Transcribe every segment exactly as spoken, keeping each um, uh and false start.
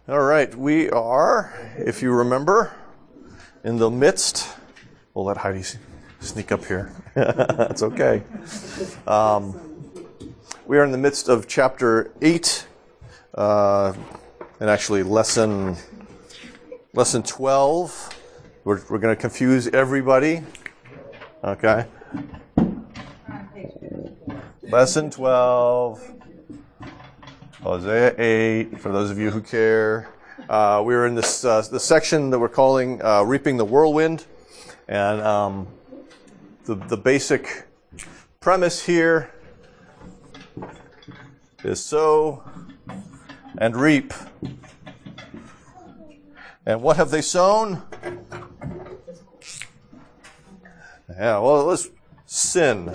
All right, we are, if you remember, in the midst. We'll let Heidi sneak up here. That's okay. Um, we are in the midst of chapter eight, uh, and actually lesson lesson twelve. We're we're going to confuse everybody. Okay. Lesson twelve. Hosea eight, for those of you who care. Uh, we're in this uh, the section that we're calling uh, Reaping the Whirlwind. And um, the, the basic premise here is sow and reap. And what have they sown? Yeah, well, let's sin.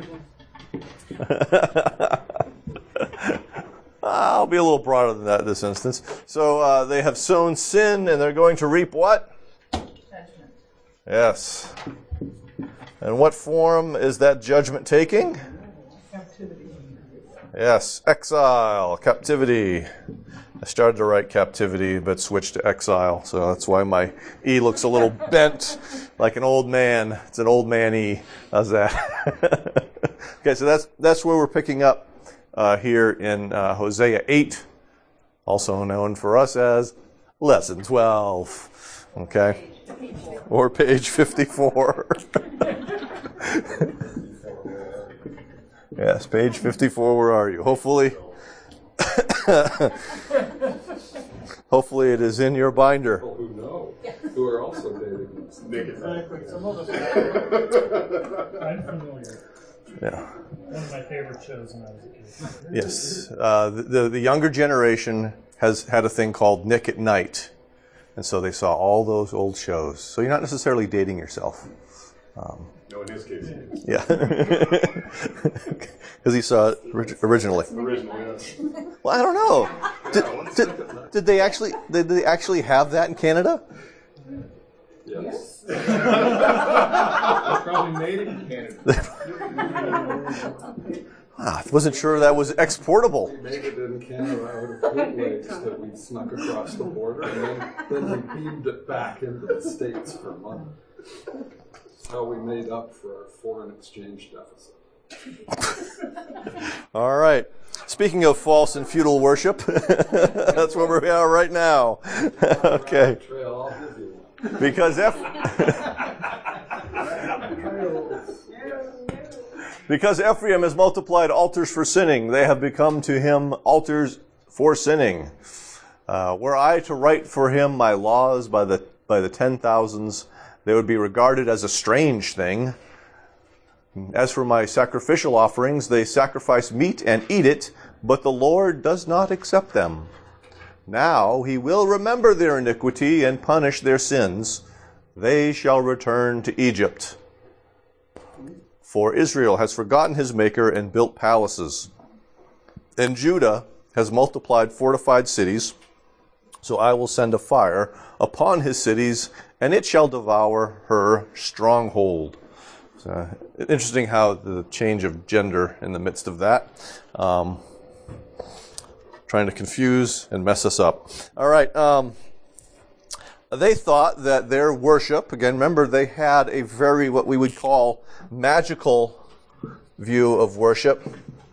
I'll be a little broader than that in this instance. So uh, they have sown sin, and they're going to reap what? Judgment. Yes. And what form is that judgment taking? Captivity. Yes, exile, captivity. I started to write captivity, but switched to exile, so that's why my E looks a little bent, like an old man. It's an old man E. How's that? Okay, so that's that's where we're picking up. Uh, here in uh, Hosea eight, also known for us as Lesson twelve, okay? Or page fifty-four. Yes, page fifty-four, where are you? Hopefully, hopefully it is in your binder. People who know, who are also dating naked. Exactly, some of us I'm familiar. Yeah. One of my favorite shows when I was a kid. Yes. Uh, the, the younger generation has had a thing called Nick at Night. And so they saw all those old shows. So you're not necessarily dating yourself. Um, no, in his case, he is. Yeah. Because he saw it orig- originally. Originally, yes. Well, I don't know. Did, did, did they actually did they actually have that in Canada? Yes. They probably made it in Canada. Ah, I wasn't sure that was exportable. We made it in Canada out of bootlegs that we snuck across the border, and then, then we beamed it back into the States for money. That's how we made up for our foreign exchange deficit. All right. Speaking of false and futile worship, that's where we are right now. Okay. Because F. Because Ephraim has multiplied altars for sinning, they have become to him altars for sinning. Uh, were I to write for him my laws by the by the ten thousands, they would be regarded as a strange thing. As for my sacrificial offerings, they sacrifice meat and eat it, but the Lord does not accept them. Now he will remember their iniquity and punish their sins. They shall return to Egypt. For Israel has forgotten his maker and built palaces. And Judah has multiplied fortified cities. So I will send a fire upon his cities, and it shall devour her stronghold. So, interesting how the change of gender in the midst of that. Um, trying to confuse and mess us up. All right. Um, they thought that their worship, again, remember, they had a very, what we would call, magical view of worship.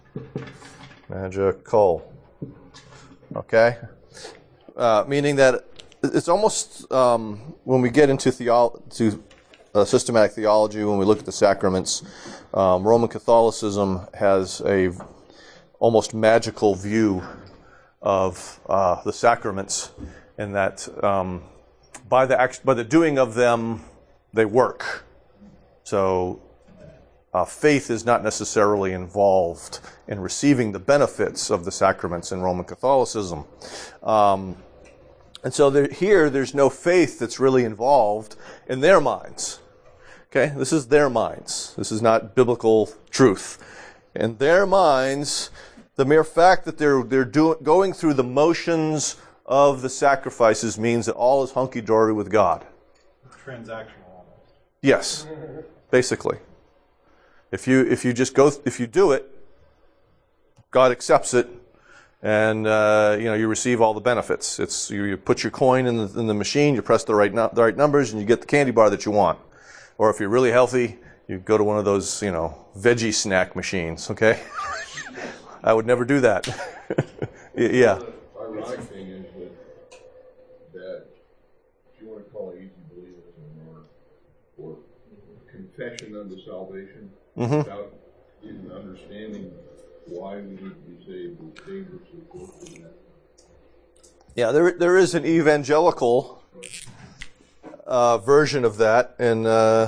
Magical. Okay? Uh, meaning that it's almost, um, when we get into theolo- to uh, systematic theology, when we look at the sacraments, um, Roman Catholicism has a almost magical view of uh, the sacraments, in that um, by the act- by the doing of them, they work. So uh, faith is not necessarily involved in receiving the benefits of the sacraments in Roman Catholicism. Um, and so there, here, there's no faith that's really involved in their minds. Okay, this is their minds. This is not biblical truth. In their minds, the mere fact that they're they're do, going through the motions of the sacrifices means that all is hunky-dory with God. Transactional almost. Yes, basically. If you if you just go if you do it, God accepts it, and uh, you know you receive all the benefits. It's you, you put your coin in the, in the machine, you press the right no, the right numbers, and you get the candy bar that you want. Or if you're really healthy, you go to one of those you know veggie snack machines. Okay, I would never do that. Yeah. The ironic thing is that that if you want to call it easy believism or or confession unto salvation Mm-hmm. without even understanding why we need to be saved, we're saved or so forth. Yeah, there there is an evangelical uh, version of that, and uh,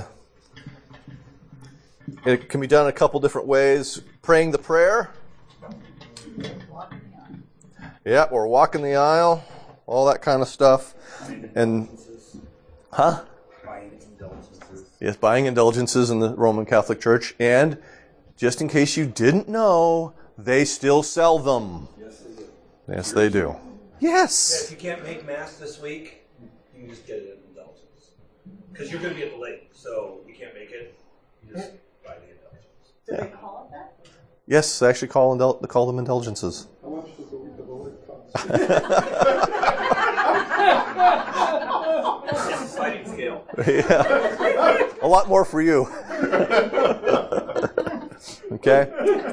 it can be done a couple different ways. Praying the prayer, yeah, or walking the aisle, all that kind of stuff, and huh? Buying indulgences. Yes, buying indulgences in the Roman Catholic Church, and just in case you didn't know, they still sell them. Yes, they do. Yes, they do. Yeah, Yes. if you can't make Mass this week, you can just get it in indulgence. Because you're going to be at the lake, so you can't make it. You just buy the indulgence. Do they call it that? Yes, they actually call indul- they call them indulgences. How much does a week of the lake cost? It's a sliding scale. Yeah. A lot more for you. Okay?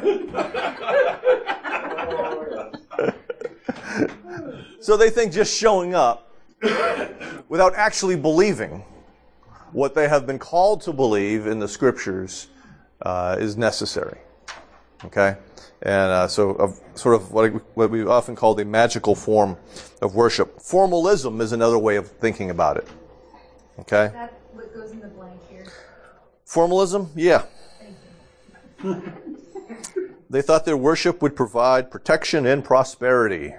So they think just showing up without actually believing what they have been called to believe in the Scriptures uh, is necessary. Okay? And uh, so of, sort of what, what we often call the magical form of worship. Formalism is another way of thinking about it. Okay? Is that what goes in the blank here? Formalism? Yeah. Thank you. They thought their worship would provide protection and prosperity.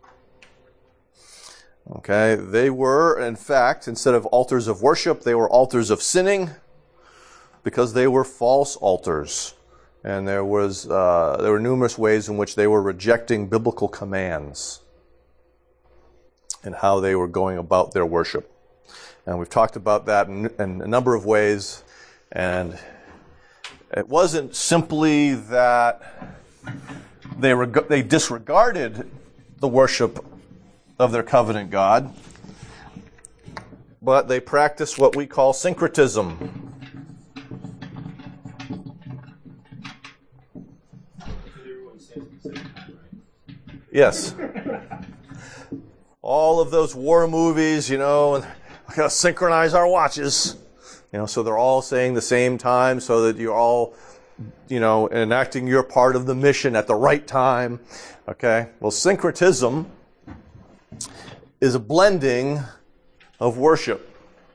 Okay, they were, in fact, instead of altars of worship, they were altars of sinning because they were false altars. And there was uh, there were numerous ways in which they were rejecting biblical commands and how they were going about their worship. And we've talked about that in, in a number of ways. And it wasn't simply that they reg- they disregarded the worship of their covenant God, but they practiced what we call syncretism. Yes. All of those war movies, you know, and we gotta synchronize our watches. You know, so they're all saying the same time so that you're all, you know, enacting your part of the mission at the right time. Okay? Well, syncretism is a blending of worship.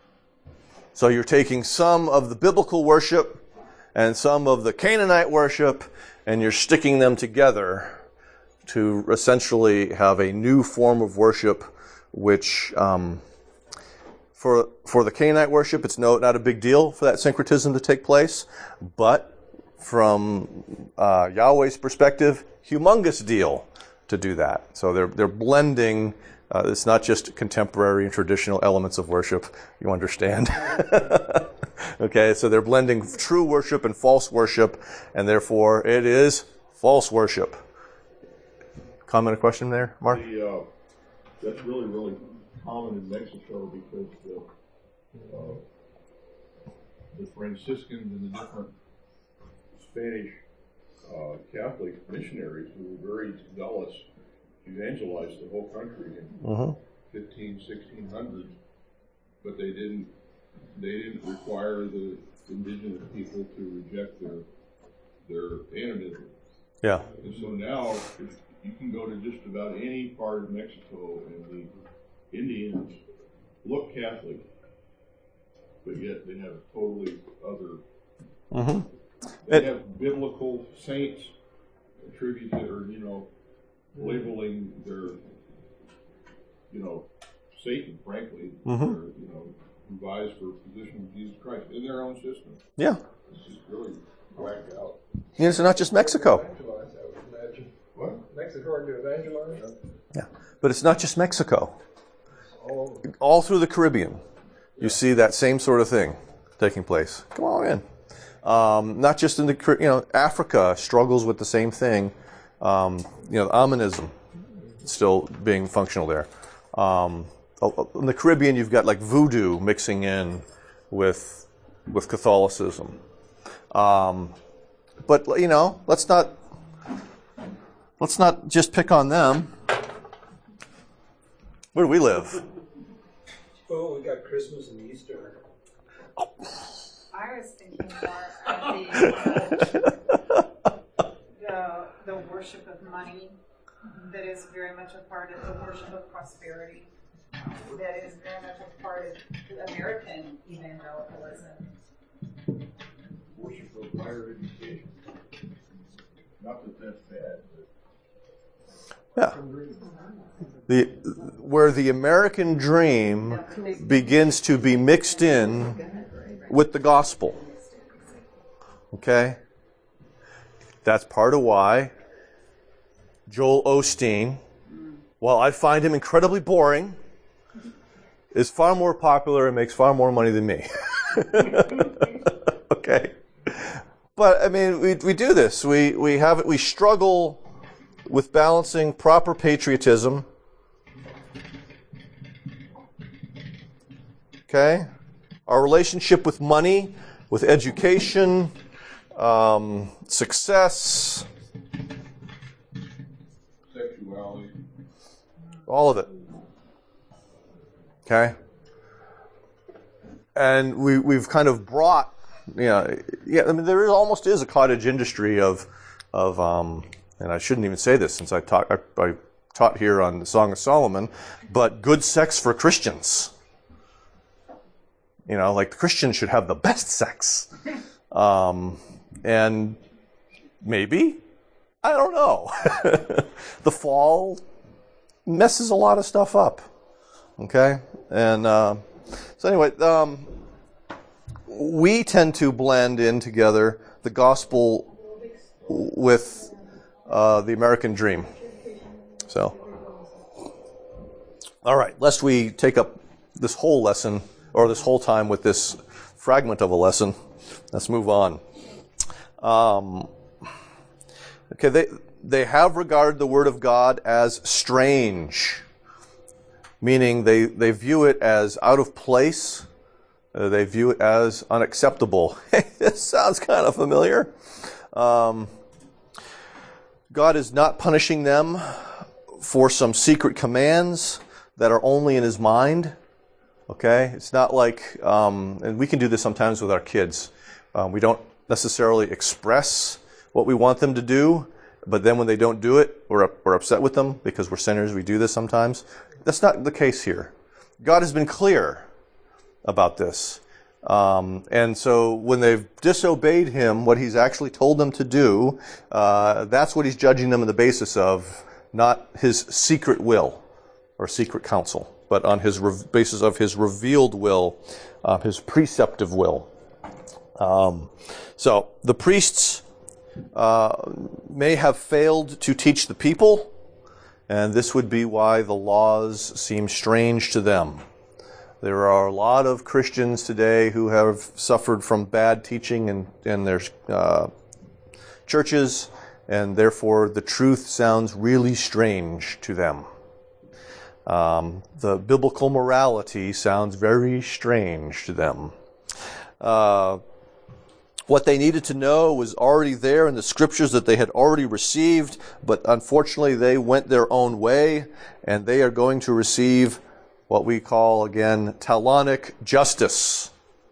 So you're taking some of the biblical worship and some of the Canaanite worship, and you're sticking them together to essentially have a new form of worship, which um, for for the Canaanite worship, it's no not a big deal for that syncretism to take place, but from uh, Yahweh's perspective, humongous deal to do that. So they're they're blending. Uh, it's not just contemporary and traditional elements of worship. You understand? Okay, so they're blending true worship and false worship, and therefore it is false worship. Comment or question there, Mark? The, uh, that's really, really common in Mexico because the, uh, the Franciscans and the different Spanish uh, Catholic missionaries who were very zealous evangelized the whole country in Mm-hmm. fifteen, sixteen hundreds, but they didn't they didn't require the indigenous people to reject their their animism. Yeah. And so now if you can go to just about any part of Mexico and the Indians look Catholic, but yet they have totally other. Mm-hmm. They It- have biblical saints attributed, or you know, labeling their, you know, Satan, frankly, Mhm. their, you know, who vies for position of Jesus Christ in their own system. Yeah. It's just really whacked out. And it's not just Mexico. Evangelize, I would imagine. What? Makes it hard to evangelize. Yeah. But it's not just Mexico. All over. All through the Caribbean, you see that same sort of thing taking place. Come on in. Um, not just in the, Car- you know, Africa struggles with the same thing. Um, you know, Aminism still being functional there. Um, in the Caribbean, you've got like voodoo mixing in with with Catholicism. Um, but you know, let's not let's not just pick on them. Where do we live? Oh, we got Christmas and Easter. I was thinking more of the, the the worship of money that is very much a part of the worship of prosperity. That is very much a part of American evangelicalism. Worship of higher education. Not that that's bad, but Yeah. The, where the American dream begins to be mixed in with the gospel. Okay? That's part of why Joel Osteen, while I find him incredibly boring, is far more popular and makes far more money than me. Okay? But, I mean, we we do this. We, we have it, we struggle with balancing proper patriotism, okay, our relationship with money, with education, um, success, sexuality. all of it, okay, and we we've kind of brought, you know, yeah, I mean, there is, almost is a cottage industry of of um. And I shouldn't even say this since I taught, I, I taught here on the Song of Solomon, but good sex for Christians. You know, like the Christians should have the best sex. Um, and maybe, I don't know. The fall messes a lot of stuff up. Okay? And uh, so anyway, um, we tend to blend in together the gospel with Uh, the American dream. So, all right, lest we take up this whole lesson, or this whole time with this fragment of a lesson, let's move on. Um, okay, they they have regarded the Word of God as strange, meaning they, they view it as out of place. Uh, they view it as unacceptable. This sounds kind of familiar. Um, God is not punishing them for some secret commands that are only in His mind. Okay? It's not like, um, and we can do this sometimes with our kids. Um, we don't necessarily express what we want them to do, but then when they don't do it, we're, we're upset with them because we're sinners. We do this sometimes. That's not the case here. God has been clear about this. Um, and so when they've disobeyed Him, what He's actually told them to do, uh, that's what He's judging them on the basis of, not His secret will or secret counsel, but on His re- basis of His revealed will, uh, His preceptive will. Um, so the priests uh, may have failed to teach the people, and this would be why the laws seem strange to them. There are a lot of Christians today who have suffered from bad teaching in, in their uh, churches, and therefore the truth sounds really strange to them. Um, the biblical morality sounds very strange to them. Uh, what they needed to know was already there in the scriptures that they had already received, but unfortunately they went their own way, and they are going to receive what we call, again, Talonic justice.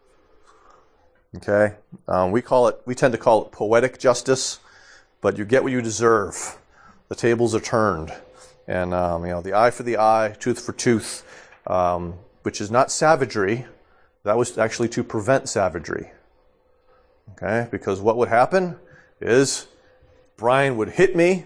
Okay? Um, we call it, we tend to call it poetic justice, but you get what you deserve. The tables are turned. And, um, you know, the eye for the eye, tooth for tooth, um, which is not savagery. That was actually to prevent savagery. Okay? Because what would happen is Brian would hit me.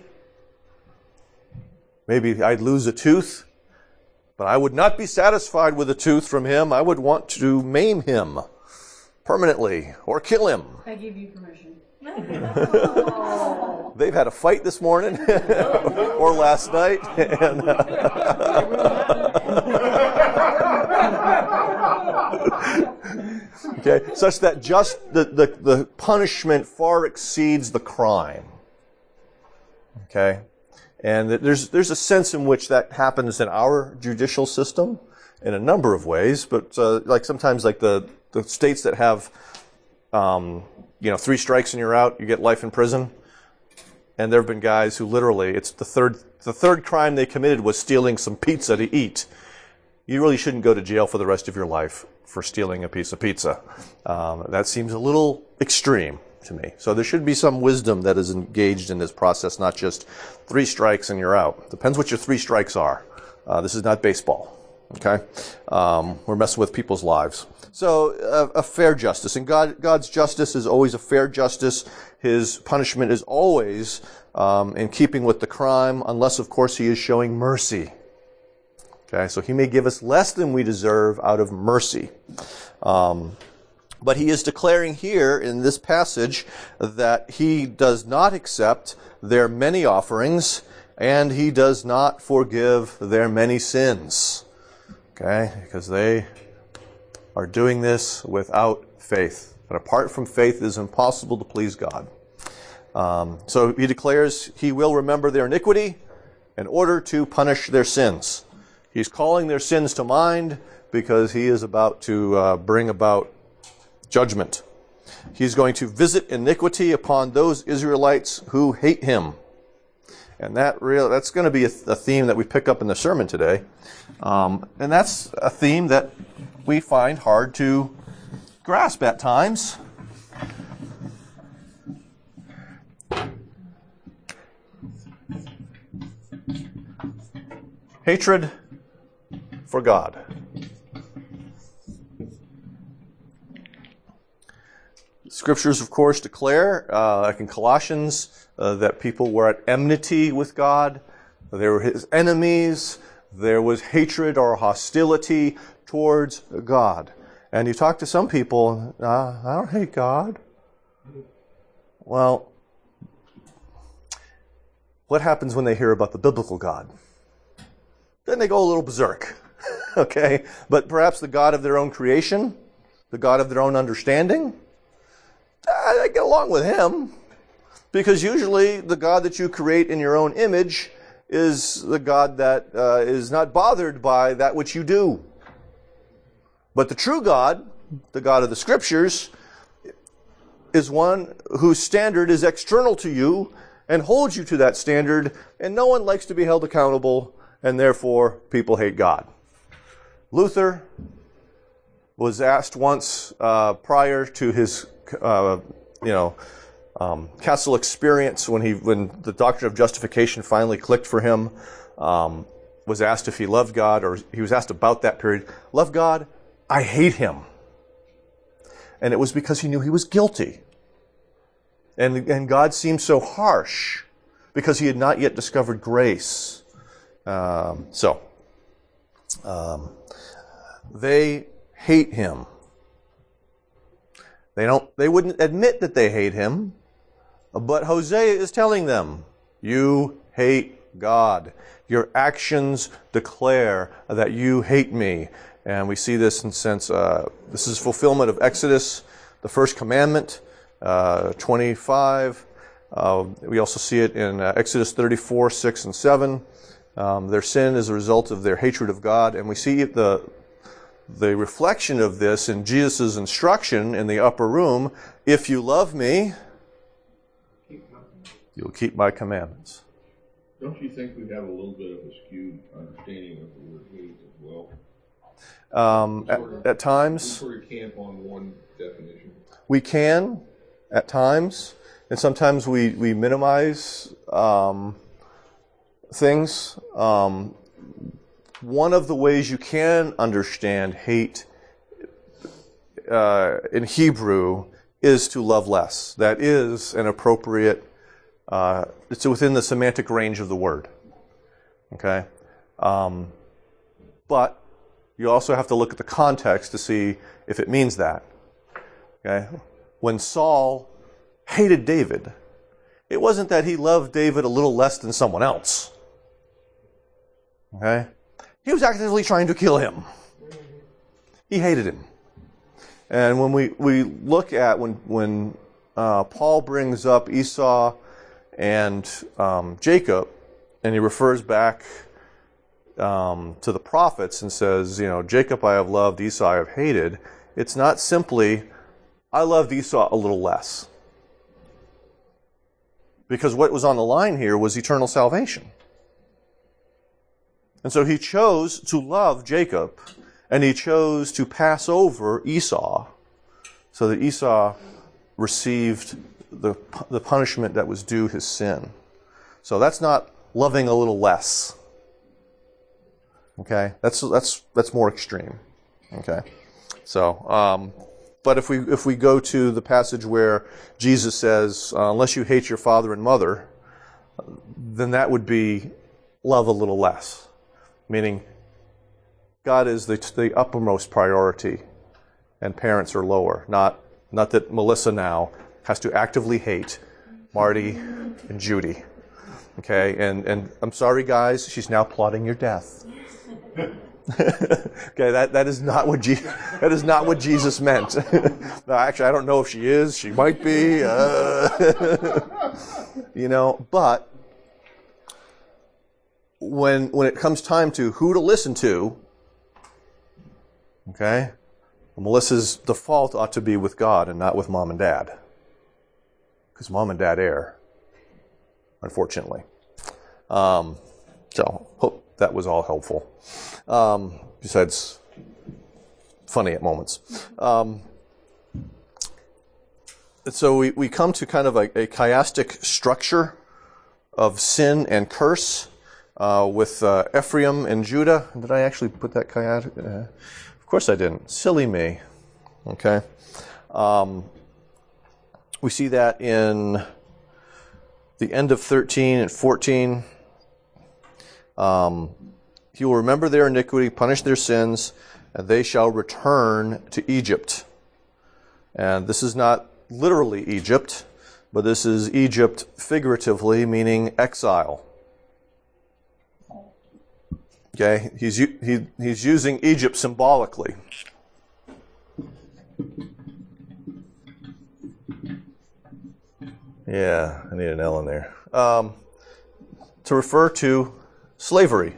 Maybe I'd lose a tooth. But I would not be satisfied with a tooth from him. I would want to maim him permanently or kill him. I give you permission. They've had a fight this morning or last night. And, uh, okay, such that just the, the, the punishment far exceeds the crime. Okay? And there's there's a sense in which that happens in our judicial system in a number of ways, but uh, like sometimes like the, the states that have, um, you know, three strikes and you're out, you get life in prison. And there have been guys who literally, it's the third the third crime they committed was stealing some pizza to eat. You really shouldn't go to jail for the rest of your life for stealing a piece of pizza. Um, that seems a little extreme to me. So there should be some wisdom that is engaged in this process, not just three strikes and you're out. Depends what your three strikes are. Uh, this is not baseball, okay? Um, we're messing with people's lives. So uh, a fair justice, and God, God's justice is always a fair justice. His punishment is always um, in keeping with the crime, unless, of course, he is showing mercy. Okay, so he may give us less than we deserve out of mercy. Um, but he is declaring here in this passage that he does not accept their many offerings, and he does not forgive their many sins. Okay, because they are doing this without faith. But apart from faith, it is impossible to please God. Um, so he declares he will remember their iniquity in order to punish their sins. He's calling their sins to mind because he is about to uh, bring about judgment. He's going to visit iniquity upon those Israelites who hate him. And that real that's going to be a, a theme that we pick up in the sermon today. Um, and that's a theme that we find hard to grasp at times. Hatred for God. Scriptures, of course, declare, uh, like in Colossians, uh, that people were at enmity with God. They were his enemies. There was hatred or hostility towards God. And you talk to some people, uh, I don't hate God. Well, what happens when they hear about the biblical God? Then they go a little berserk, okay? But perhaps the God of their own creation, the God of their own understanding, I get along with him. Because usually the God that you create in your own image is the God that uh, is not bothered by that which you do. But the true God, the God of the Scriptures, is one whose standard is external to you and holds you to that standard, and no one likes to be held accountable, and therefore people hate God. Luther was asked once uh, prior to his, uh, you know, um, castle experience, when he, when the doctrine of justification finally clicked for him, um, was asked if he loved God, or he was asked about that period. Love God? I hate him. And it was because he knew he was guilty. And, and God seemed so harsh because he had not yet discovered grace. Um, so, um, they hate him. They don't, they wouldn't admit that they hate him, but Hosea is telling them, you hate God. Your actions declare that you hate me. And we see this in sense, uh, this is fulfillment of Exodus, the first commandment, uh, twenty-five. Uh, we also see it in uh, Exodus thirty-four, six and seven. Um, their sin is a result of their hatred of God. And we see the, the reflection of this in Jesus' instruction in the upper room. If you love me, you'll keep my commandments. Don't you think we have a little bit of a skewed understanding of the word hate as well? Um, at, at times, We sort of camp on one definition. we can, at times, and sometimes we, we minimize um, things. Um, one of the ways you can understand hate uh, in Hebrew is to love less. That is an appropriate, uh, it's within the semantic range of the word. Okay? Um, but you also have to look at the context to see if it means that. Okay? When Saul hated David, it wasn't that he loved David a little less than someone else. Okay? He was actively trying to kill him. He hated him. And when we, we look at when when uh, Paul brings up Esau and um, Jacob and he refers back um, to the prophets and says, you know, Jacob I have loved, Esau I have hated. It's not simply, I loved Esau a little less. Because what was on the line here was eternal salvation. And so he chose to love Jacob, and he chose to pass over Esau, so that Esau received the, the punishment that was due his sin. So that's not loving a little less. Okay? That's that's that's more extreme. Okay? So, um, but if we if we go to the passage where Jesus says, uh, unless you hate your father and mother, then that would be love a little less. Meaning, God is the, the uppermost priority, and parents are lower. Not not that Melissa now has to actively hate Marty and Judy. Okay, and, and I'm sorry, guys, she's now plotting your death. Okay, that, that is not what Je- that is not what Jesus meant. No, actually, I don't know if she is. She might be. Uh, you know, but when when it comes time to who to listen to, okay, Melissa's default ought to be with God and not with mom and dad, because mom and dad err, unfortunately. Um, so hope that was all helpful. Um, besides, funny at moments. Um, so we, we come to kind of a, a chiastic structure of sin and curse uh, with uh, Ephraim and Judah. Did I actually put that chiastic? Uh, of course I didn't. Silly me. Okay. Um, we see that in the end of thirteen and fourteen. Um, he will remember their iniquity, punish their sins, and they shall return to Egypt. And this is not literally Egypt, but this is Egypt figuratively, meaning exile. Okay, he's he, he's using Egypt symbolically. Yeah, I need an L in there. Um, to refer to slavery.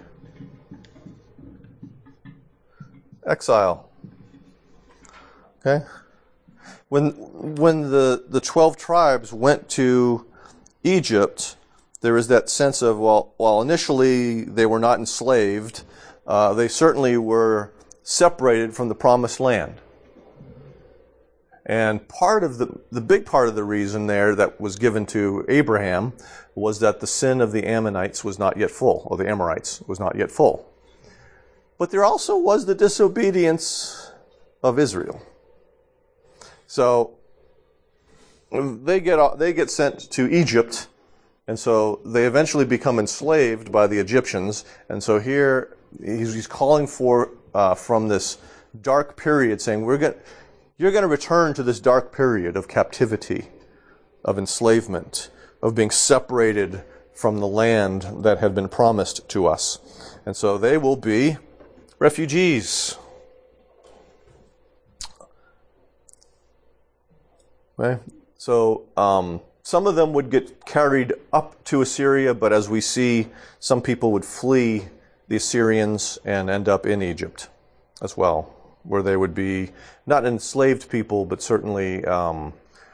Exile. Okay? When when the, the twelve tribes went to Egypt, there is that sense of, well, while initially they were not enslaved, uh, they certainly were separated from the promised land. And part of the, the big part of the reason there that was given to Abraham was that the sin of the Ammonites was not yet full, or the Amorites was not yet full. But there also was the disobedience of Israel. So they get they get sent to Egypt, and so they eventually become enslaved by the Egyptians. And so here he's, he's calling for uh, from this dark period, saying, "We're going, you're going to return to this dark period of captivity, of enslavement, of being separated from the land that had been promised to us." And so they will be refugees. Okay? So um, some of them would get carried up to Assyria, but as we see, some people would flee the Assyrians and end up in Egypt as well, where they would be not enslaved people, but certainly um,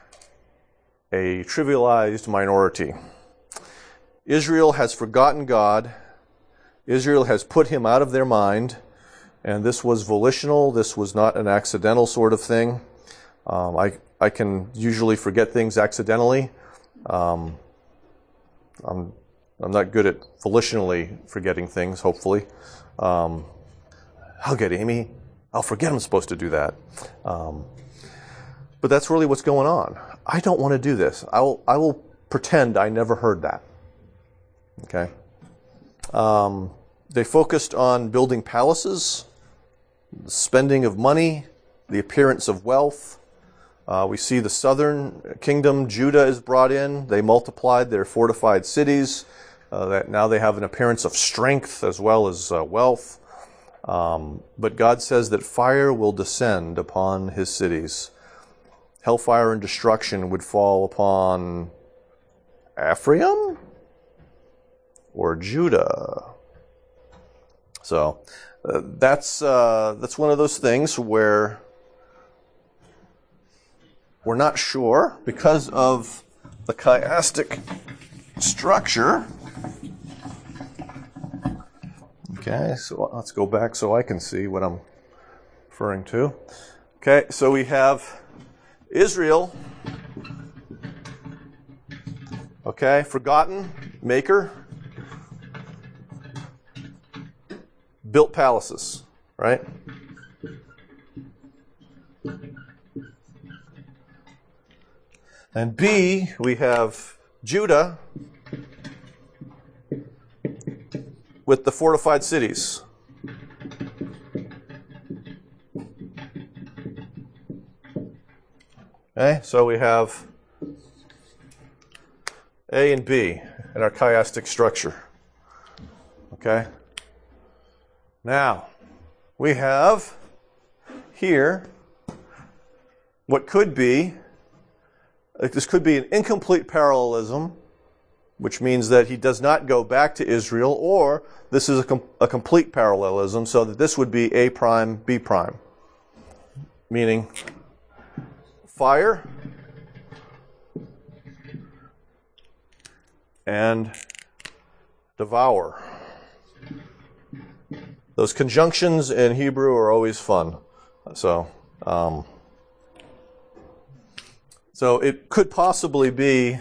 a trivialized minority. Israel has forgotten God. Israel has put him out of their mind. And this was volitional. This was not an accidental sort of thing. Um, I I can usually forget things accidentally. Um, I'm I'm not good at volitionally forgetting things. Hopefully, um, I'll get Amy. I'll forget I'm supposed to do that. Um, but that's really what's going on. I don't want to do this. I will I will pretend I never heard that. Okay. Um, they focused on building palaces, the spending of money, the appearance of wealth. Uh, we see the southern kingdom, Judah, is brought in. They multiplied their fortified cities. Uh, that now they have an appearance of strength as well as uh, wealth. Um, but God says that fire will descend upon his cities. Hellfire and destruction would fall upon Ephraim? or Judah. So uh, that's uh, that's one of those things where we're not sure because of the chiastic structure. Okay, so let's go back so I can see what I'm referring to. Okay, so we have Israel. Okay, forgotten, maker, built palaces, right? And B, we have Judah with the fortified cities. Okay, so we have A and B in our chiastic structure. Okay? Now, we have here what could be, like this could be an incomplete parallelism, which means that he does not go back to Israel, or this is a, com- a complete parallelism, so that this would be A prime, B prime. Meaning, fire and devour. Those conjunctions in Hebrew are always fun. So, um, so it could possibly be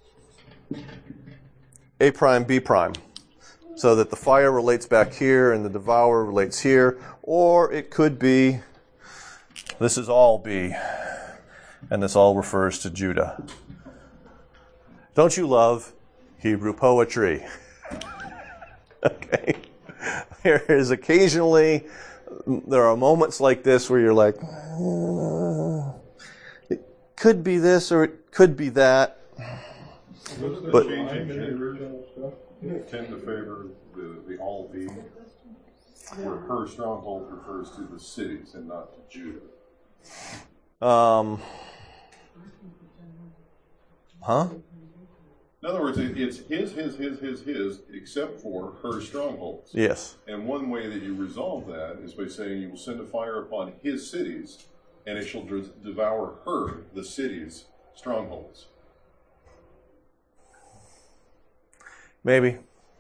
A prime, B prime, so that the fire relates back here and the devour relates here, or it could be this is all B, and this all refers to Judah. Don't you love Hebrew poetry? Okay. There is occasionally, there are moments like this where you're like, uh, it could be this or it could be that. Wasn't that But- change in gender Tend to favor the, the all B, where her stronghold refers to the cities and not to Judah. Um, huh? In other words, it, it's his, his, his, his, his, except for her strongholds. Yes. And one way that you resolve that is by saying you will send a fire upon his cities, and it shall de- devour her, the cities' strongholds. Maybe.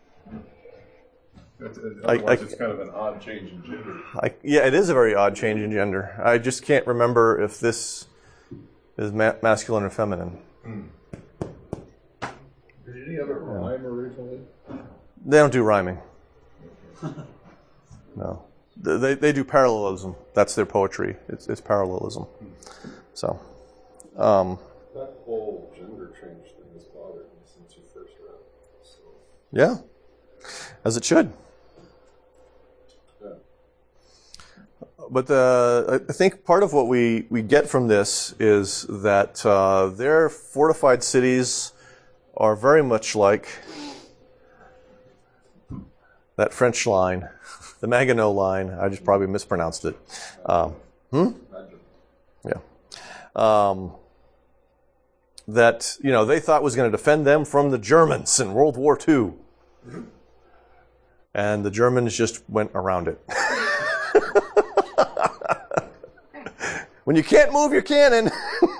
Otherwise, I- it's kind of an odd change in gender. I, yeah, it is a very odd change in gender. I just can't remember if this is ma- masculine or feminine. Did any of it rhyme originally? They don't do rhyming. No. They, they do parallelism. That's their poetry. It's, it's parallelism. So, um, That whole gender change thing has bothered me since you first read it. So, yeah, as it should. yeah. But uh, I think part of what we, we get from this is that uh, their fortified cities are very much like that French line, the Maginot line. I just probably mispronounced it. Um, hmm? Yeah. Um, that, you know, they thought was going to defend them from the Germans in World War Two. And the Germans just went around it. When you can't move your cannon,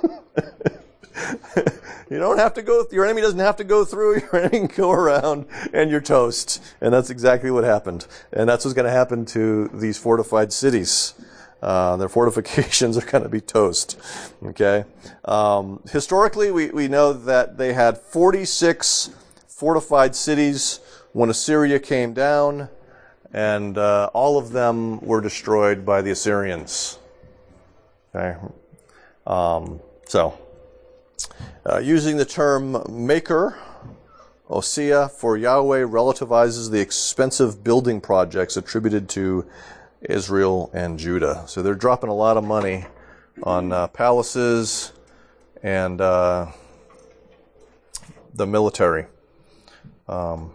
you don't have to go, your enemy doesn't have to go through, your enemy can go around, and you're toast. And that's exactly what happened. And that's what's going to happen to these fortified cities. Uh, their fortifications are going to be toast. Okay? Um, historically, we, we know that they had forty-six fortified cities when Assyria came down, and uh, all of them were destroyed by the Assyrians. Okay? Um, so, uh, using the term maker, Osea, for Yahweh relativizes the expensive building projects attributed to Israel and Judah. So they're dropping a lot of money on uh, palaces and uh, the military. Um,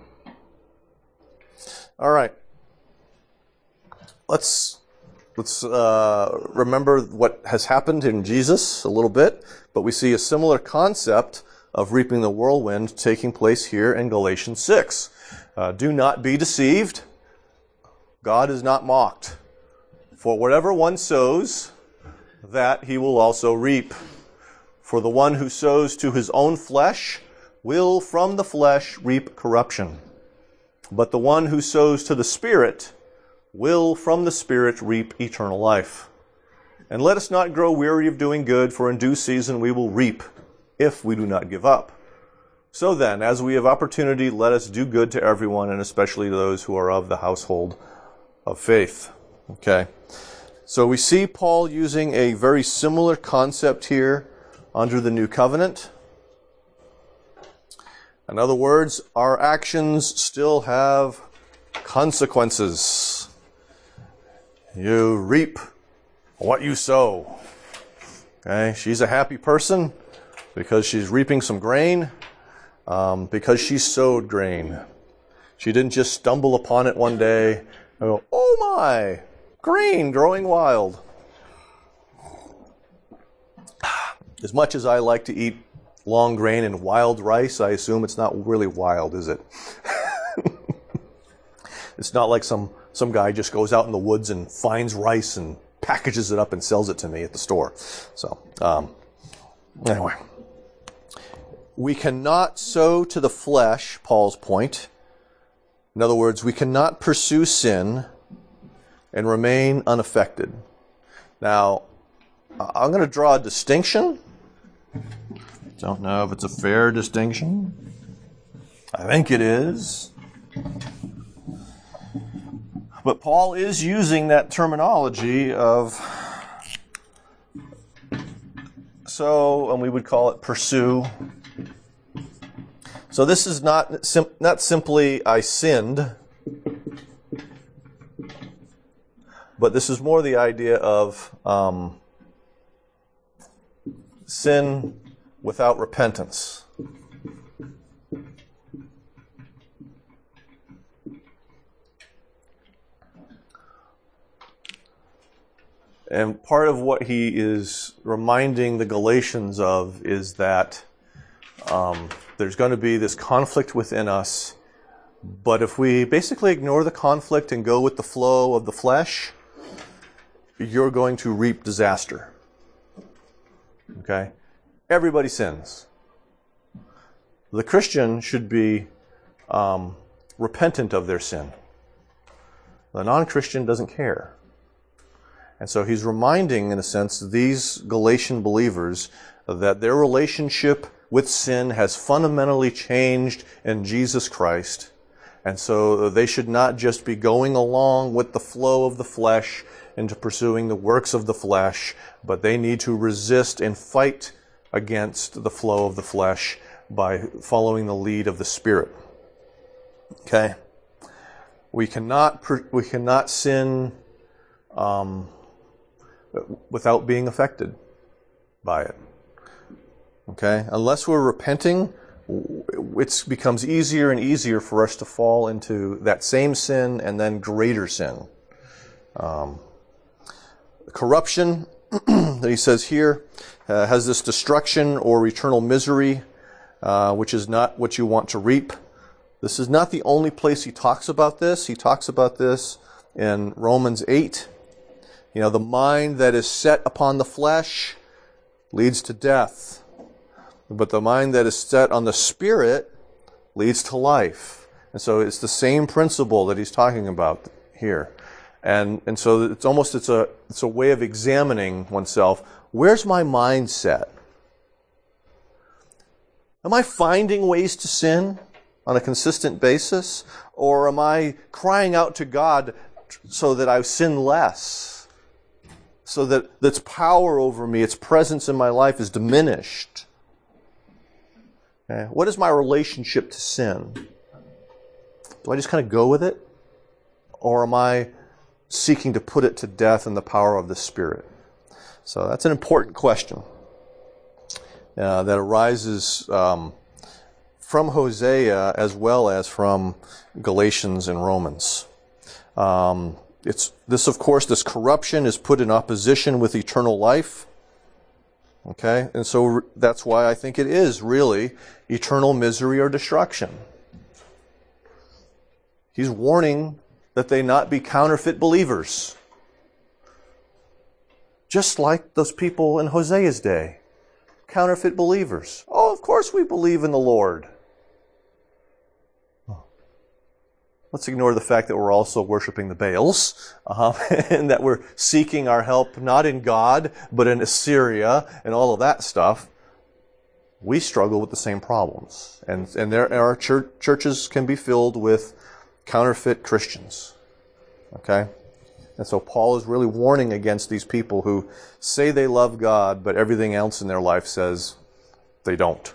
all right. Let's let's uh, remember what has happened in Jesus a little bit, but we see a similar concept of reaping the whirlwind taking place here in Galatians six. Uh, do not be deceived. God is not mocked. For whatever one sows, that he will also reap. For the one who sows to his own flesh will from the flesh reap corruption. But the one who sows to the Spirit will from the Spirit reap eternal life. And let us not grow weary of doing good, for in due season we will reap, if we do not give up. So then, as we have opportunity, let us do good to everyone, and especially to those who are of the household of faith. Okay. So we see Paul using a very similar concept here under the new covenant. In other words, our actions still have consequences. You reap what you sow. Okay, she's a happy person because she's reaping some grain, um, because she sowed grain. She didn't just stumble upon it one day and go, oh my, grain growing wild. As much as I like to eat long grain and wild rice, I assume it's not really wild, is it? It's not like some, some guy just goes out in the woods and finds rice and packages it up and sells it to me at the store. So, um, anyway. We cannot sow to the flesh, Paul's point. In other words, we cannot pursue sin and remain unaffected. Now, I'm going to draw a distinction. Don't know if it's a fair distinction. I think it is. But Paul is using that terminology of sow, and we would call it pursue. So this is not sim- not simply I sinned, but this is more the idea of um, sin without repentance. And part of what he is reminding the Galatians of is that um, there's going to be this conflict within us, but if we basically ignore the conflict and go with the flow of the flesh, you're going to reap disaster. Okay? Everybody sins. The Christian should be um, repentant of their sin. The non-Christian doesn't care. And so he's reminding, in a sense, these Galatian believers that their relationship with sin has fundamentally changed in Jesus Christ. And so they should not just be going along with the flow of the flesh into pursuing the works of the flesh, but they need to resist and fight against the flow of the flesh by following the lead of the Spirit. Okay? We cannot, we cannot sin um, without being affected by it. Okay? Unless we're repenting, it becomes easier and easier for us to fall into that same sin and then greater sin. Um, corruption that he says here uh, has this destruction or eternal misery, uh, which is not what you want to reap. This is not the only place he talks about this. He talks about this in Romans eight. You know, the mind that is set upon the flesh leads to death. But the mind that is set on the Spirit leads to life. And so it's the same principle that he's talking about here. And and so it's almost it's a it's a way of examining oneself. Where's my mind set? Am I finding ways to sin on a consistent basis? Or am I crying out to God so that I sin less? So that its power over me, its presence in my life is diminished? Okay. What is my relationship to sin? Do I just kind of go with it? Or am I seeking to put it to death in the power of the Spirit? So that's an important question uh, that arises um, from Hosea as well as from Galatians and Romans. Um, it's this, of course, this corruption is put in opposition with eternal life. Okay, and so that's why I think it is really eternal misery or destruction. He's warning that they not be counterfeit believers. Just like those people in Hosea's day. Counterfeit believers. Oh, of course we believe in the Lord. Let's ignore the fact that we're also worshiping the Baals, uh, and that we're seeking our help not in God, but in Assyria, and all of that stuff. We struggle with the same problems. And, and there, our church, churches can be filled with counterfeit Christians. Okay? And so Paul is really warning against these people who say they love God, but everything else in their life says they don't.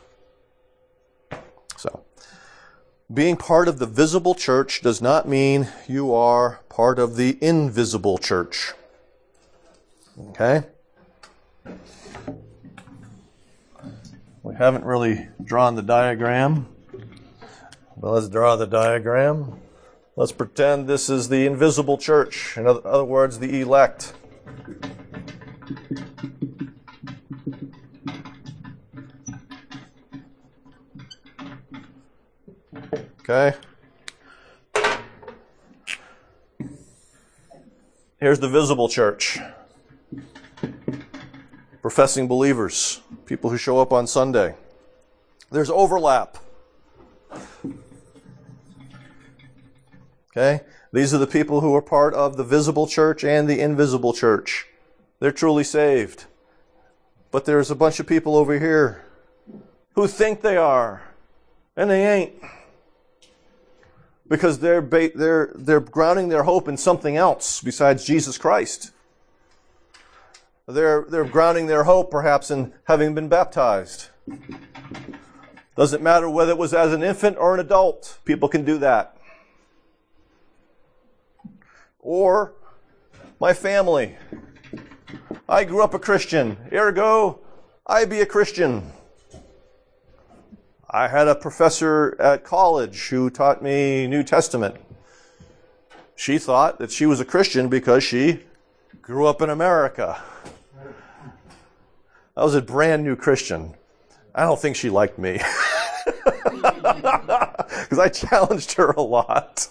So, being part of the visible church does not mean you are part of the invisible church. Okay? We haven't really drawn the diagram, but let's draw the diagram. Let's pretend this is the invisible church. In other, other words, the elect. Okay. Here's the visible church. Professing believers, people who show up on Sunday. There's overlap. Okay? These are the people who are part of the visible church and the invisible church. They're truly saved. But there's a bunch of people over here who think they are, and they ain't. Because they're ba- they're they're grounding their hope in something else besides Jesus Christ. They're they're grounding their hope perhaps in having been baptized. Doesn't matter whether it was as an infant or an adult. People can do that. Or my family. I grew up a Christian. Ergo, I be a Christian. I had a professor at college who taught me New Testament. She thought that she was a Christian because she grew up in America. I was a brand new Christian. I don't think she liked me. Because I challenged her a lot.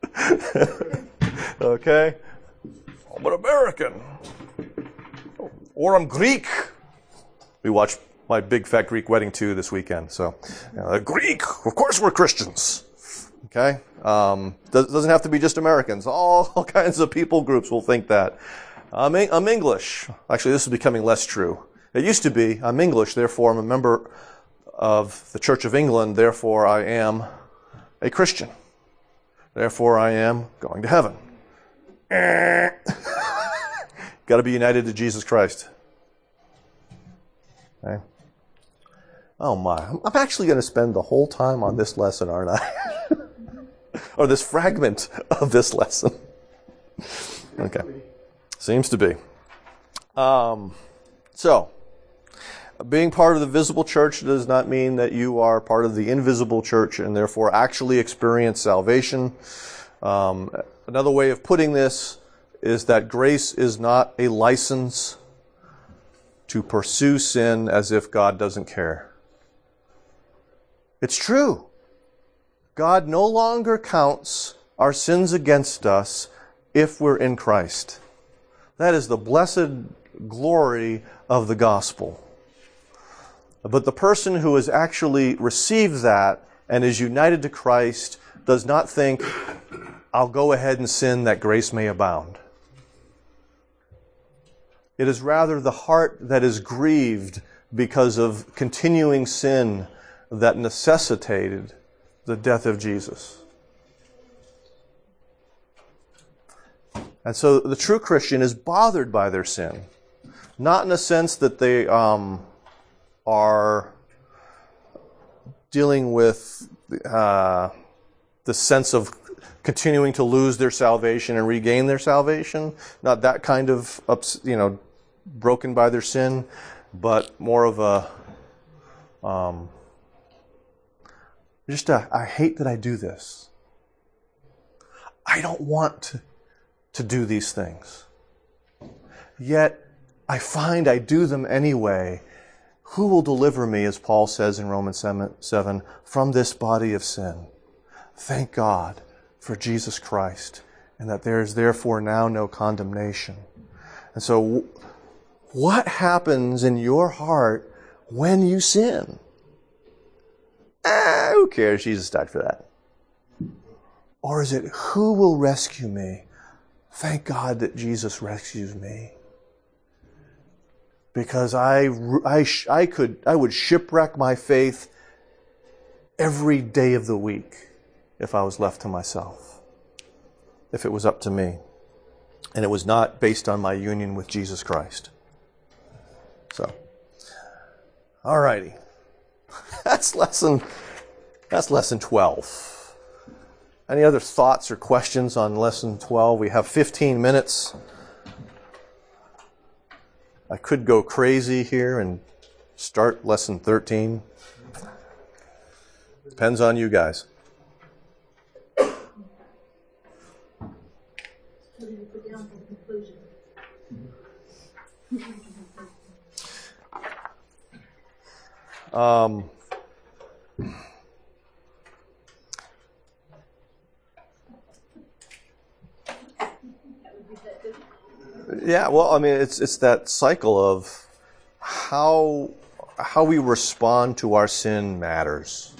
Okay? I'm an American. Or I'm Greek. We watched My Big Fat Greek Wedding two this weekend. So, you know, Greek, of course we're Christians. Okay? Um, does, doesn't have to be just Americans. All, all kinds of people groups will think that. I'm, I'm English. Actually, this is becoming less true. It used to be, I'm English, therefore I'm a member of the Church of England, therefore I am a Christian. Therefore I am going to heaven. Got to be united to Jesus Christ. Okay? Oh my, I'm actually going to spend the whole time on this lesson, aren't I? Or this fragment of this lesson. Okay. Seems to be. Um, so, being part of the visible church does not mean that you are part of the invisible church and therefore actually experience salvation. Um, another way of putting this is that grace is not a license to pursue sin as if God doesn't care. It's true. God no longer counts our sins against us if we're in Christ. That is the blessed glory of the gospel. But the person who has actually received that and is united to Christ does not think, I'll go ahead and sin that grace may abound. It is rather the heart that is grieved because of continuing sin that necessitated the death of Jesus. And so the true Christian is bothered by their sin. Not in a sense that they um, are dealing with uh, the sense of continuing to lose their salvation and regain their salvation. Not that kind of, you know, broken by their sin, but more of a, um, just a, I hate that I do this. I don't want to, to do these things. Yet, I find I do them anyway. Who will deliver me, as Paul says in Romans seven, from this body of sin? Thank God for Jesus Christ, and that there is therefore now no condemnation. And so, what happens in your heart when you sin? Ah, who cares? Jesus died for that. Or is it, who will rescue me? Thank God that Jesus rescues me. Because I, I, I could, I would shipwreck my faith every day of the week if I was left to myself. If it was up to me. And it was not based on my union with Jesus Christ. So, alrighty. That's lesson, that's lesson twelve. Any other thoughts or questions on lesson twelve? We have fifteen minutes. I could go crazy here and start lesson thirteen. Depends on you guys. Um, yeah, well, I mean, it's it's that cycle of how how we respond to our sin matters.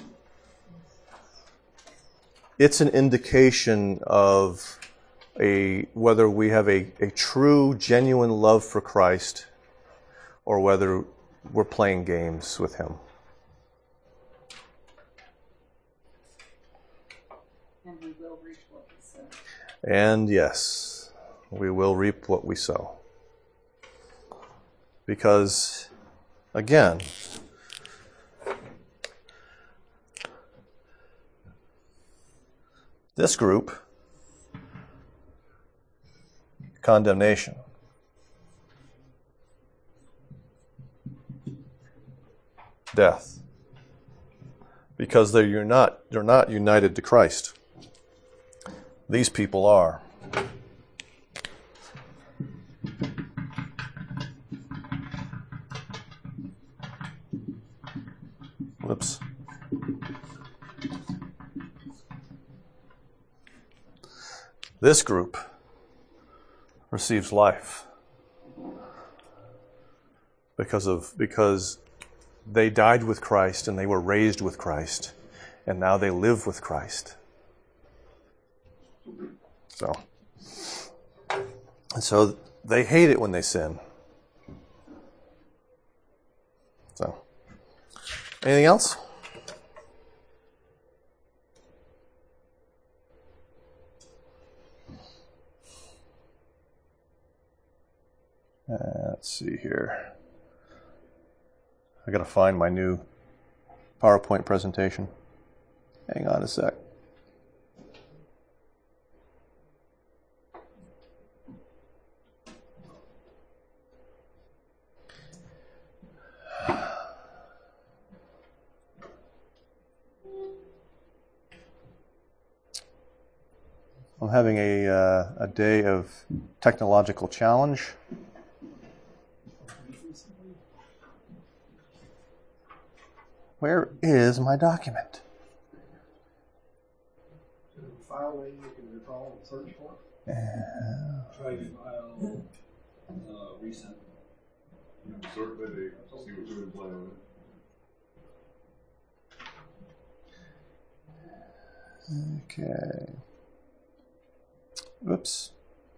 It's an indication of a whether we have a, a true, genuine love for Christ or whether we're playing games with Him. And we will reap what we sow. And yes, we will reap what we sow. Because, again, this group, condemnation. Death. Because they're you're not they're not united to Christ. These people are. Whoops. This group receives life because of because they died with Christ and they were raised with Christ, and now they live with Christ. So, and so they hate it when they sin. So, anything else? Uh, let's see here. I gotta find my new PowerPoint presentation. Hang on a sec. I'm having a uh, a day of technological challenge. Where is my document? File name you can recall and search for. Yeah. Try file uh, recent. You can sort by date, see what you play with. Okay. Oops.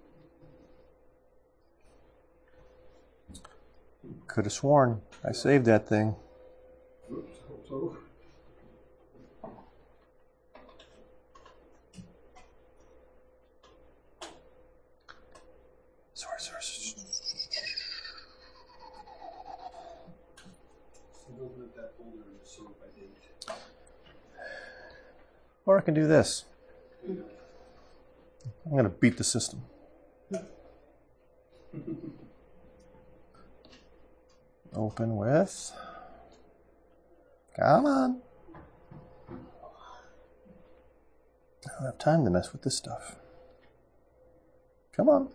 Could have sworn I saved that thing. Oops, hope so. Sorry, sorry. So open up that folder and just sort by date. Or I can do this. I'm going to beat the system. Open with. Come on. I don't have time to mess with this stuff. Come on.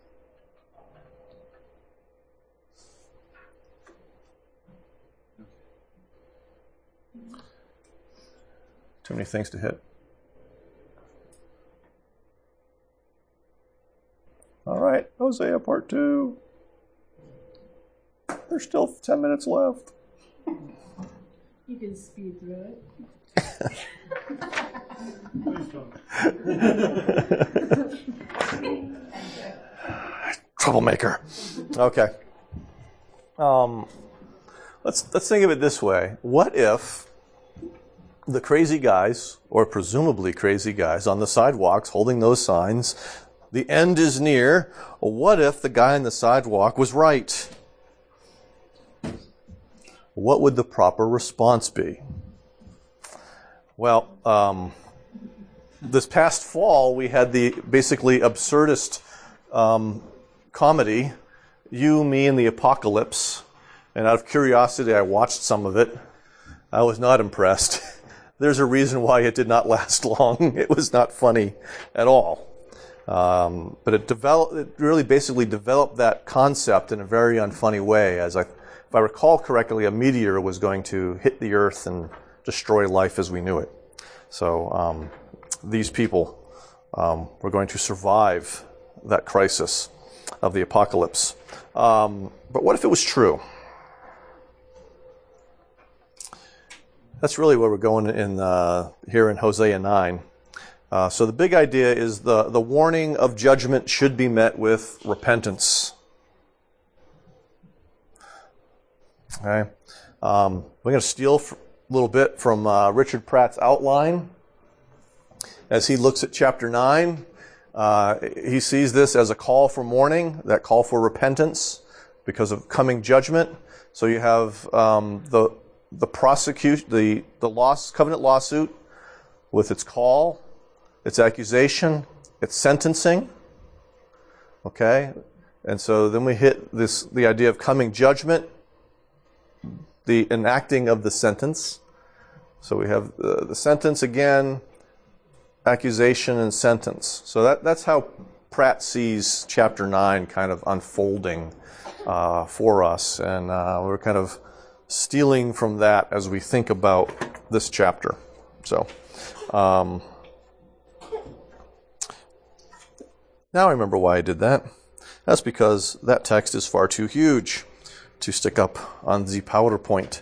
Too many things to hit. Hosea part two. There's still ten minutes left. You can speed through it. Please don't. Troublemaker. Okay. Um, let's let's think of it this way. What if the crazy guys, or presumably crazy guys, on the sidewalks holding those signs, the end is near? What if the guy on the sidewalk was right? What would the proper response be? Well, um, this past fall we had the basically absurdist um, comedy, You, Me, and the Apocalypse. And out of curiosity, I watched some of it. I was not impressed. There's a reason why it did not last long. It was not funny at all. Um, but it developed. It really basically developed that concept in a very unfunny way. As I, if I recall correctly, a meteor was going to hit the earth and destroy life as we knew it. So um, these people um, were going to survive that crisis of the apocalypse. Um, but what if it was true? That's really where we're going in uh, here in Hosea nine. Uh, so the big idea is the, the warning of judgment should be met with repentance. Okay, um, we're going to steal a little bit from uh, Richard Pratt's outline. As he looks at chapter nine, uh, he sees this as a call for mourning, that call for repentance because of coming judgment. So you have um, the the prosecute the the loss covenant lawsuit with its call, its accusation, its sentencing. Okay, and so then we hit this the idea of coming judgment, the enacting of the sentence. So we have the, the sentence again, accusation and sentence. So that that's how Pratt sees chapter nine kind of unfolding uh, for us, and uh, we're kind of stealing from that as we think about this chapter. So. Um, Now I remember why I did that. That's because that text is far too huge to stick up on the PowerPoint.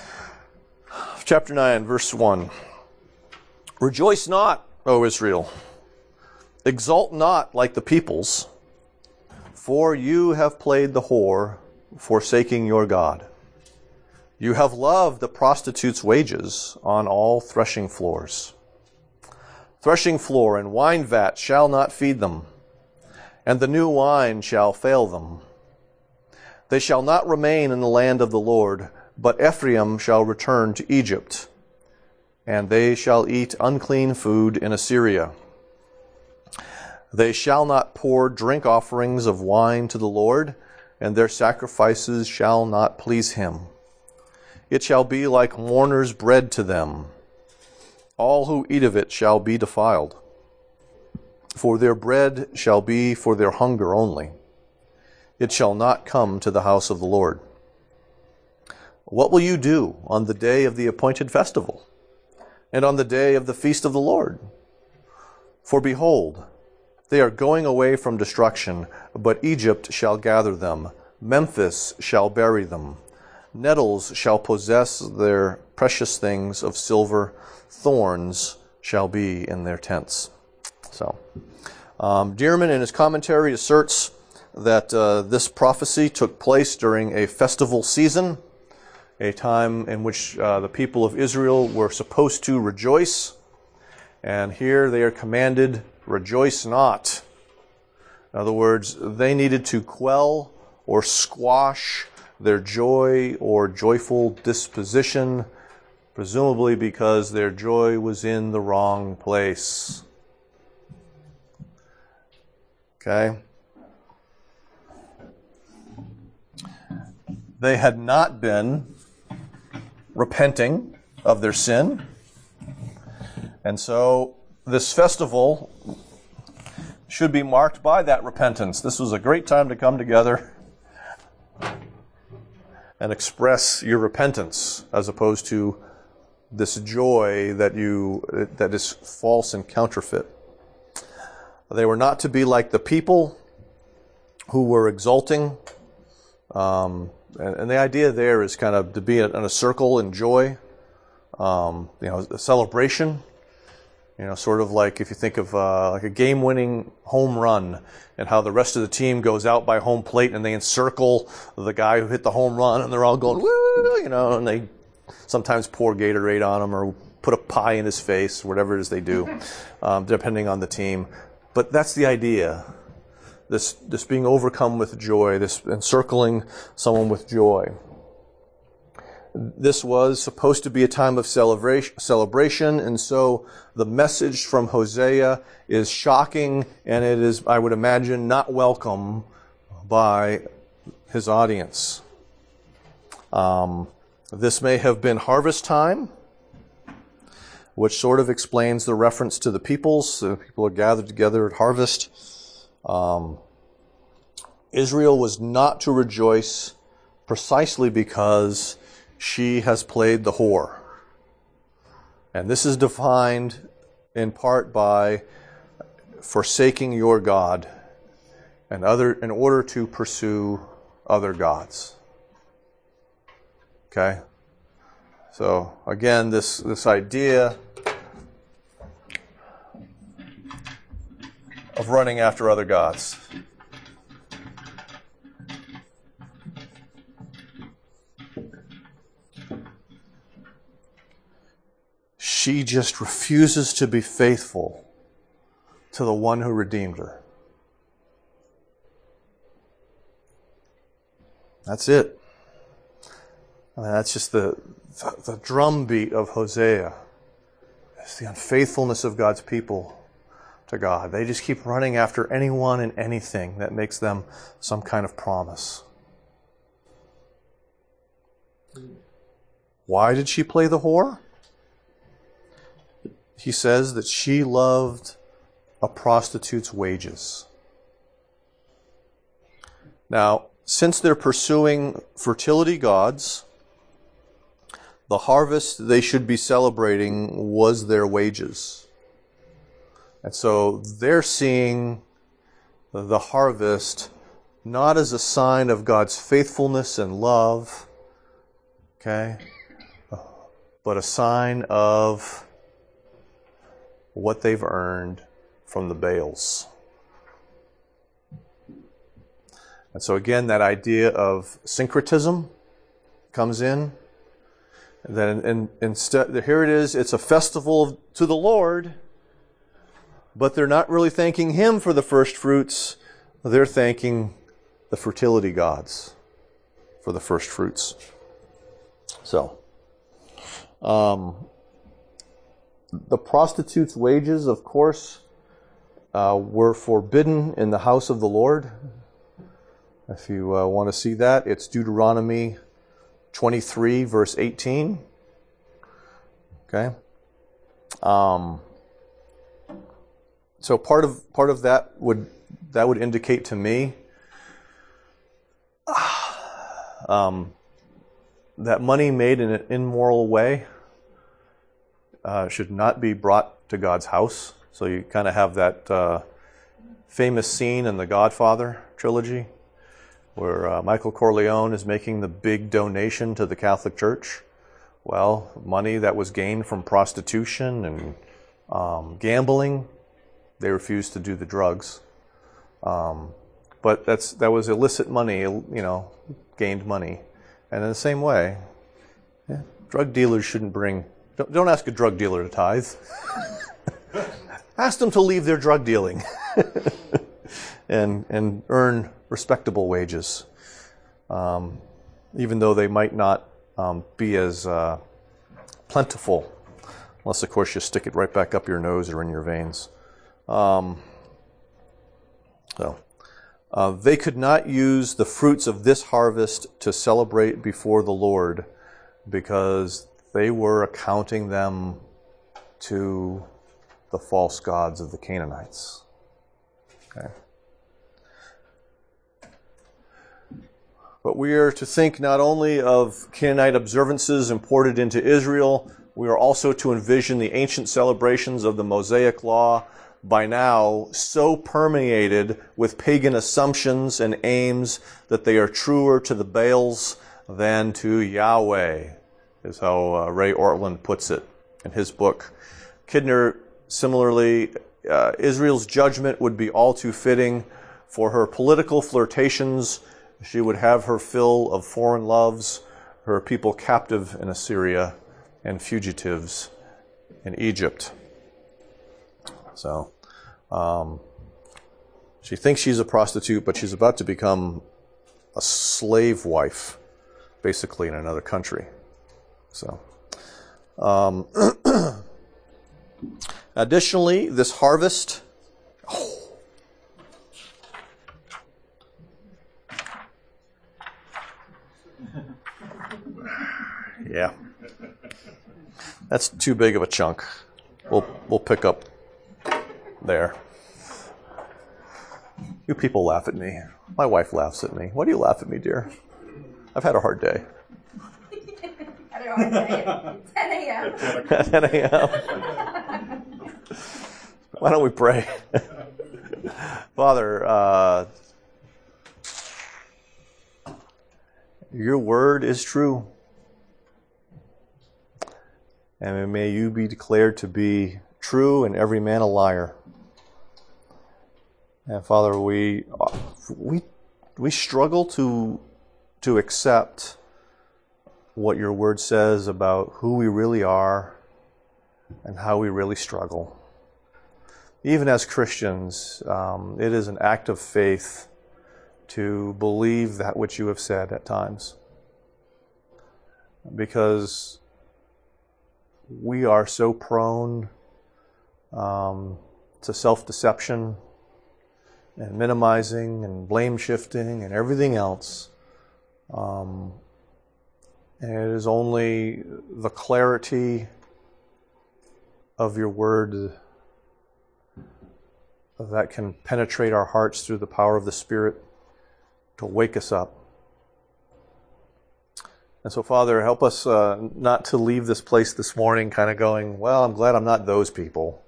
Chapter nine, verse one. Rejoice not, O Israel. Exult not like the peoples, for you have played the whore, forsaking your God. You have loved the prostitute's wages on all threshing floors. Threshing floor and wine vat shall not feed them, and the new wine shall fail them. They shall not remain in the land of the Lord, but Ephraim shall return to Egypt, and they shall eat unclean food in Assyria. They shall not pour drink offerings of wine to the Lord, and their sacrifices shall not please him. It shall be like mourner's bread to them. All who eat of it shall be defiled. For their bread shall be for their hunger only. It shall not come to the house of the Lord. What will you do on the day of the appointed festival, and on the day of the feast of the Lord? For behold, they are going away from destruction, but Egypt shall gather them. Memphis shall bury them. Nettles shall possess their precious things of silver. Thorns shall be in their tents. So, um, Dearman in his commentary asserts that uh, this prophecy took place during a festival season, a time in which uh, the people of Israel were supposed to rejoice. And here they are commanded, rejoice not. In other words, they needed to quell or squash their joy or joyful disposition, presumably because their joy was in the wrong place. Okay? They had not been repenting of their sin. And so this festival should be marked by that repentance. This was a great time to come together and express your repentance, as opposed to this joy that you that is false and counterfeit. They were not to be like the people who were exulting. Um, and, and the idea there is kind of to be in a circle in joy, um, you know, a celebration. You know, sort of like if you think of uh, like a game-winning home run and how the rest of the team goes out by home plate and they encircle the guy who hit the home run and they're all going, woo, you know, and they sometimes pour Gatorade on him or put a pie in his face, whatever it is they do, um, depending on the team. But that's the idea. This, this being overcome with joy, this encircling someone with joy. This was supposed to be a time of celebration, and so the message from Hosea is shocking, and it is, I would imagine, not welcome by his audience. Um, this may have been harvest time, which sort of explains the reference to the peoples. The people are gathered together at harvest. Um, Israel was not to rejoice precisely because she has played the whore. And this is defined in part by forsaking your God and other in order to pursue other gods. Okay? So again, this, this idea of running after other gods. She just refuses to be faithful to the one who redeemed her. That's it. I mean, that's just the, the, the drumbeat of Hosea. It's the unfaithfulness of God's people to God. They just keep running after anyone and anything that makes them some kind of promise. Why did she play the whore? He says that she loved a prostitute's wages. Now, since they're pursuing fertility gods, the harvest they should be celebrating was their wages. And so they're seeing the harvest not as a sign of God's faithfulness and love, okay, but a sign of what they've earned from the Baals. And so again, that idea of syncretism comes in. And then in, instead, here it is, it's a festival to the Lord, but they're not really thanking Him for the first fruits. They're thanking the fertility gods for the first fruits. So, um, the prostitute's wages, of course, uh, were forbidden in the house of the Lord. If you uh, want to see that, it's Deuteronomy twenty-three, verse eighteen. Okay. Um, so part of part of that would that would indicate to me um, that money made in an immoral way uh, should not be brought to God's house. So you kind of have that uh, famous scene in the Godfather trilogy, where uh, Michael Corleone is making the big donation to the Catholic Church. Well, money that was gained from prostitution and um, gambling, they refused to do the drugs. Um, but that's that was illicit money, you know, gained money. And in the same way, yeah, drug dealers shouldn't bring... Don't, don't ask a drug dealer to tithe. Ask them to leave their drug dealing and and earn respectable wages, um, even though they might not um, be as uh, plentiful, unless, of course, you stick it right back up your nose or in your veins. Um, so, uh, they could not use the fruits of this harvest to celebrate before the Lord because they were accounting them to the false gods of the Canaanites. Okay. But we are to think not only of Canaanite observances imported into Israel, we are also to envision the ancient celebrations of the Mosaic Law by now so permeated with pagan assumptions and aims that they are truer to the Baals than to Yahweh, is how uh, Ray Ortlund puts it in his book. Kidner, similarly, uh, Israel's judgment would be all too fitting for her political flirtations. She would have her fill of foreign loves, her people captive in Assyria, and fugitives in Egypt. So, um, she thinks she's a prostitute, but she's about to become a slave wife, basically, in another country. So, um, additionally, this harvest. Oh, yeah, that's too big of a chunk. We'll we'll pick up there. You people laugh at me. My wife laughs at me. Why do you laugh at me, dear? I've had a hard day. I don't know what to say. ten a.m. ten a.m. Why don't we pray? Father, uh, your word is true. And may you be declared to be true and every man a liar. And Father, we we we struggle to to accept what your word says about who we really are and how we really struggle. Even as Christians, um, it is an act of faith to believe that which you have said at times. Because we are so prone um, to self-deception and minimizing and blame shifting and everything else. Um, and it is only the clarity of your word that can penetrate our hearts through the power of the Spirit to wake us up. And so, Father, help us uh, not to leave this place this morning kind of going, well, I'm glad I'm not those people.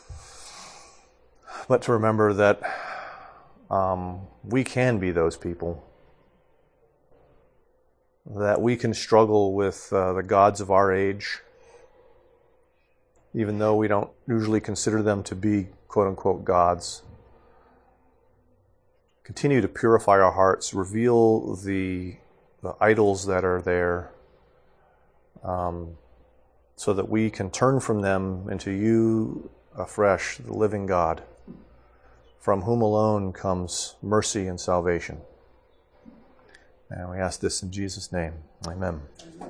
But to remember that um, we can be those people. That we can struggle with uh, the gods of our age, even though we don't usually consider them to be quote-unquote gods. Continue to purify our hearts, reveal the the idols that are there, um, so that we can turn from them into you afresh, the living God, from whom alone comes mercy and salvation. And we ask this in Jesus' name. Amen.